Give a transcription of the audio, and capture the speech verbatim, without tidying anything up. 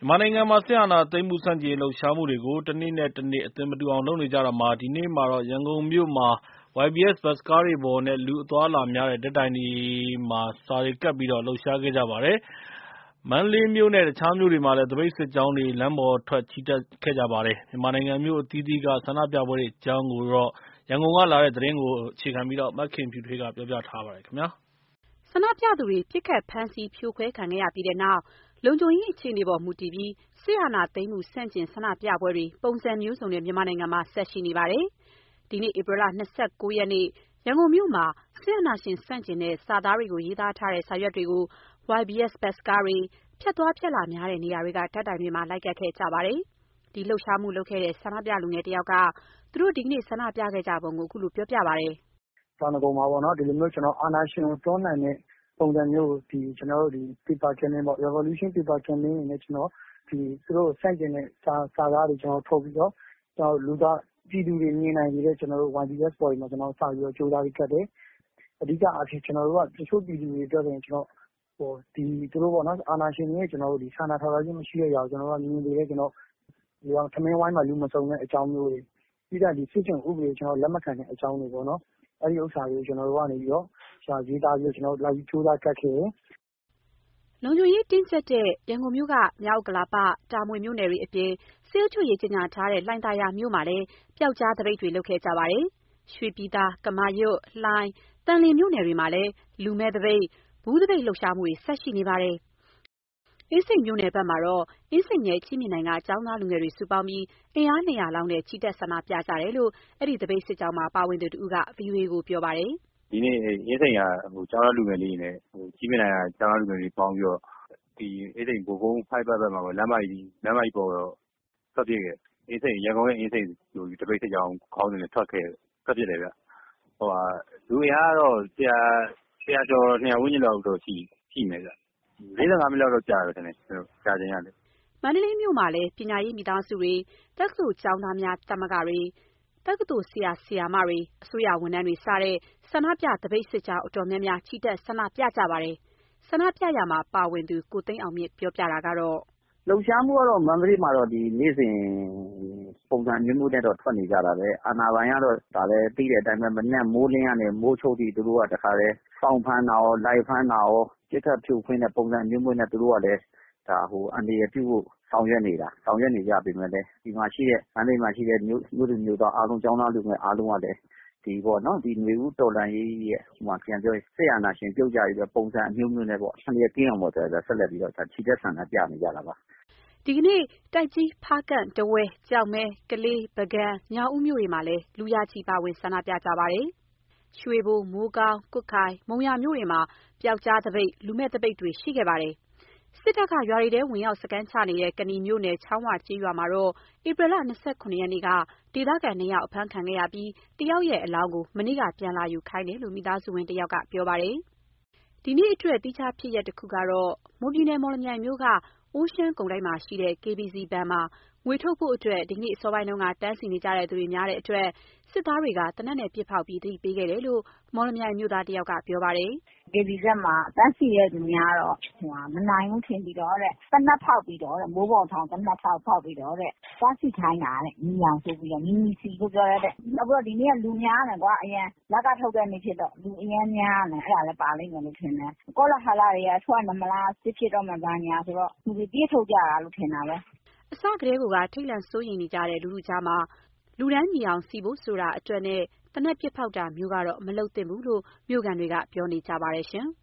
မြန်မာနိုင်ငံမှာစစ်အာဏာသိမ်းမှုဆန့်ကျင်ရေးလှုပ်ရှားမှုတွေကိုတနေ့နဲ့တနေ့အသွင်မတူအောင်လုပ်နေကြတာမှာဒီနေ့မှာတော့ရန်ကုန်မြို့မှာ ဝိုင်ဘီအက်စ် ဘတ်စ်ကားတွေပေါ်နဲ့လူအသွားအလာများတဲ့ဓာတ်တိုင်တွေမှာစာတွေကပ်ပြီးတော့လှုပ်ရှားခဲ့ကြပါတယ်။မန္တလေးမြို့နဲ့တခြားမြို့တွေမှာလည်းသပိတ်စစ်ကြောင်းတွေလမ်းပေါ်ထွက်ချီတက်ခဲ့ကြပါတယ်။မြန်မာနိုင်ငံမြို့အသီးသီးကဆန္ဒပြပွဲတွေအကြောင်းကိုတော့ရန်ကုန်ကလာတဲ့သတင်းကိုအခြေခံပြီးတော့မခင်ဖြူထွေးကပြောပြထားပါတယ်ခင်ဗျာ။ဆန္ဒပြသူတွေပြစ်ခတ်ဖမ်းဆီးဖြိုခွဲခံခဲ့ရပြီးတဲ့နောက်လုံခြုံရေးအခြေအနေပေါ်မူတည်ပြီးစစ်အာဏာသိမ်းမှုဆန့်ကျင်ဆန္ဒပြပွဲတွေပုံစံမျိုးစုံနဲ့မြန်မာနိုင်ငံမှာဆက်ရှိနေပါတယ်။ဒီနေ့ဧပြီလ ၂၉ ရက်နေ့ရန်ကုန်မြို့မှာစစ်အာဏာရှင်ဆန့်ကျင်တဲ့စာသားတွေကိုရေးသားထားတဲ့စာရွက်တွေကို ဝိုင်ဘီအက်စ် ဘတ်စ်ကားတွေဖြတ်သွားဖြတ်လာများတဲ့နေရာတွေကဓာတ်တိုင်တွေမှာလိုက်ကပ်ခဲ့ကြပါတယ်။ဒီလှုပ်ရှားမှုလုပ်ခဲ့တဲ့ဆန္ဒပြလူငယ်တယောက်ကသူတို့ဒီကနေ့ဆန္ဒပြခဲ့ကြပုံကိုအခုလိုပြောပြပါတယ်။“တောင်ဒဂုံမှာပေါ့နော်ဒီလိုမျိုးကျွန်တော်အာဏာရှင်ကိုတွန်းလှန်တဲ့ပုံစံမျိုးဒီကျွန်တော်တို့ဒီ paper campaign ပေါ့ revolution paper campaign တွေနဲ့ကျွန်တော်ဒီသူတို့ဆန့်ကျင်တဲ့စာစာသားတွေကျွန်တော်ထုတ်ပြီးတော့ကျွန်တော်လူသားပြည်သူတွေမြင်နိုင်နေတဲ့ကျွန်တော်တို့ ဝိုင်ဘီအက်စ် ပေါ်မှာကျွန်တော်စပြီးတော့ကြိုးစားပြီးကတ်တယ်။အဓိကအားဖြင့်ကျွန်တော်တို့ကတချို့ပြည်သူတွေအတွက်ဆိုရင်ကျွန်တော်ဟိုဒီသူတို့ပေါ့နော်အာဏာရှင်တွေကျွန်တော်တို့ဒီစာနာထောက်ထားခြင်းမရှိတဲ့ຢာကိုကျွန်တော်တို့မြင်နေတဲ့ကျွန်တော်ဒီအောင်ထမင်းဝိုင်းမှာလူမစုံတဲ့အကြောင်းမျိုးတွေပြီးတော့ဒီစစ်ကျုံဥပဒေကျွန်တော်လက်မခံတဲ့အကြောင်းတွေပေါ့နော်အဲ့ဒီဥစ္စာတွေကိုကျွန်တော်တို့ကနေပြီးတော့ရှာရေးသားပြီးကျွန်တော်တို့လာပြီးကြိုးစားကတ်ခဲ့တယ်။လုံခြုံရေးတင်းကျပ်တဲ့ရန်ကုန်မြို့ကမြောက်ဥက္ကလာပ၊တာမွေမြို့နယ်တွေအပြင်စစ်အုပ်ချုပ်ရေးကြေညာထားတဲ့လှိုင်သာယာမြို့မှာလည်းပျောက်ကြားသပိတ်တွေလုပ်ခဲ့ကြပါတယ်။ရွှေပြည်သာ၊ကမာရွတ်၊လှိုင်၊သန်လျင်မြို့နယ်တွေမှာလည်းလူမဲ့သပိတ်၊ဘူးသပိတ်လှုပ်ရှားမှုတွေဆက်ရှိနေပါတယ်။အင်းစိန်မြို့နယ်ဘက်မှာတော့အင်းစိန်နဲ့ကြည့်မြင်တိုင်ကကျောင်းသားလူငယ်တွေစုပေါင်းပြီးအင်အား၂၀၀လောက်နဲ့ချီတက်ဆန္ဒပြကြတယ်လို့အဲ့ဒီသပိတ်စစ်ကြောင်းမှာပါဝင်သူတဦးက ဗွီအိုအေကိုပြောပါတယ်။“ဒီနေ့အင်းစိန်ကဟိုကျောင်းသားလူငယ်လေးတွေနဲ့ဟိုကြည့်မြင်တိုင်ကကျောင်းသားလူငယ်တွေပေါင်းပြီးတော့ဒီအင်းစိန်ဘိုကုန်းဖိုက်ဘက်ဘက်မှာပေါ့လမ်းမကြီးလမ်းမကြီးပေါ်တော့ထွက်ပြေးခဲ့အင်းစိန်ရန်ကုန်ရဲ့အင်းစိန်ဟိုတပိတ်စစ်ကြောင်းခေါင်းစဉ်နဲ့ထွက်ခဲ့ထွက်ပြေးတယ်ဗျဟိုဟာလူအင်အားကတော့ဆရာဆရာကျော်နှစ်ရာဝန်းကျင်လောက်တော့ရှိရှိမယ်ဗျလေးဆယ်ငါးမိနစ်လောက်တော့ကြာတယ်ထင်တယ်ကြာချိန်ရတယ်မန္တလေးမြို့မှာလည်းပညာရေးမိသားစုတွေတက္ကသိုလ်ကျောင်းသားများသမဂ္ဂတွေတက္ကသိုလ်ဆရာဆရာမတွေအစိုးရဝန်ထမ်းတွေစတဲ့ဆန္ဒပြသပိတ်စစ်ကြောင်းအတော်များများချီတက်ဆန္ဒပြကြပါတယ်။ဆန္ဒပြရမှာပါဝင်သူကိုသိန်းအောင်မြင့်ပြောပြတာကတော့လှုပ်ရှားမှုကတော့မန္တလေးမှာတော့ဒီနေ့စဉ်ပုံစံမျိုးမျိုးနဲ့တော့ထွက်နေကြတာပဲအာဏာပိုင်ကတော့ဒါလည်းသိတဲ့အတိုင်းပဲမနေ့မိုးလင်းကနေမိုးချုပ်ပြီးသူတို့ကတခါလဲစောင့်ဖမ်းတာရောလိုက်ဖမ်းတာရောပြစ်ခတ်ဖြိုခွင်းတဲ့ပုံစံမျိုးမျိုးနဲ့သူတို့ကလည်းဒါဟိုအန်ဒီရပြုဖို့ဆောင်ရွက်နေတာဆောင်ရွက်နေကြပြီမဲ့လည်းဒီမှာရှိတဲ့မန္တလေးမှာရှိတဲ့မျိုးမျိုးလူမျိုးသားအားလုံးကျောင်းသားလူငယ်အားလုံးကလည်းဒီပေါ့နော်ဒီຫນွေဦးတော်လန်ရေးရဲ့ဟိုမှာပြန်ပြောဆေးရနာရှင်ပြုတ်ကြပြီးတော့ပုံစံအမျိုးမျိုးနဲ့ပေါ့ဆန်ရကင်းအောင်ပေါ့ဆိုတော့ဆက်လက်ပြီးတော့ခြိတက်ဆန်တာပြနေကြတာပါဒီကနေ့တိုက်ကြီးဖားကန့်တဝဲကြောက်မဲကလေးပကံညောင်ဦးမြို့တွေမှာလည်းလူရချီပါဝင်ဆန္ဒပြကြပါတယ်။ရွှေဘိုမိုးကောင်းကွတ်ခိုင်မုံရမြို့တွေမှာပျောက်ကြားသပိတ်လူမဲ့သပိတ်တွေရှိခဲ့ပါတယ်။စစ်တပ်ကရွာတွေထဲဝင်ရောက်စခန်းချနေတဲ့ကဏီမြို့နယ်ချောင်းဝကျေးရွာမှာတော့ဧပြီလ၂၇ရက်နေ့ကဒေသခံနှစ်ယောက်အဖမ်းခံခဲ့ရပြီးတယောက်ရဲ့အလောင်းကိုမနေ့ကပြန်လာယူခိုင်းတယ်လို့မိသားစုဝင်တယောက်ကပြောပါတယ်။ဒီနေ့အတွက်တိကျဖြစ်ရက်တစ်ခုကတော့မွန်ပြည်နယ်မော်လမြိုင်မြို့ကအိုးရှမ်းကုန်တိုက်မှာရှိတဲ့ ကေဘီစီ ဘဏ်မှာငွေထုတ်ဖို့အတွက်ဒီနေ့အစောပိုင်းတုန်းကတန်းစီနေကြတဲ့သူတွေများတဲ့အတွက်စစ်သားတွေကတနက်နဲ့ပစ်ဖောက်ပြီးသတိပေးခဲ့တယ်လို့မော်လမြိုင်မြို့သားတယောက်ကပြောပါတယ်။ကေဘီစီ မှာတန်းစီတဲ့သူများတော့ဟိုမနိုင်ဘူးထင်ပြီးတော့တဲ့တနက်ဖောက်ပြီးတော့တဲ့မိုးပေါ်ထောင်တနက်ဖောက်ဖောက်ပြီးတော့တဲ့တန်းစီခိုင်းတာတဲ့ညီအောင်ဆိုပြီးတော့မီမီစီလို့ပြောရတဲ့အခုတော့ဒီနေ့ကလူများတယ်ကွာအရင်လက်ကထုတ်တဲ့နေ့ဖြစ်တော့လူအရင်များတယ်အဲ့ဒါလည်းပါလိမ့်မယ်လို့ထင်တယ်ကောလာဟာလာတွေကထွက်နေမလားစစ်ဖြစ်တော့မှဘာညာဆိုတော့သူတွေပြေးထုတ်ကြတာလို့ထင်တာပဲအစကတည်းကထိတ်လန့်စိုးရိမ်နေကြတဲ့လူလူကြားမှာလူတန်းညီအောင်စီဖို့ဆိုတာအတွက်နဲ့တနက်ပစ်ဖောက်တာမျိုးကတော့မလုပ်သင့်ဘူးလို့မြို့ကန်တွေကပြောနေကြပါတယ်ရှင်။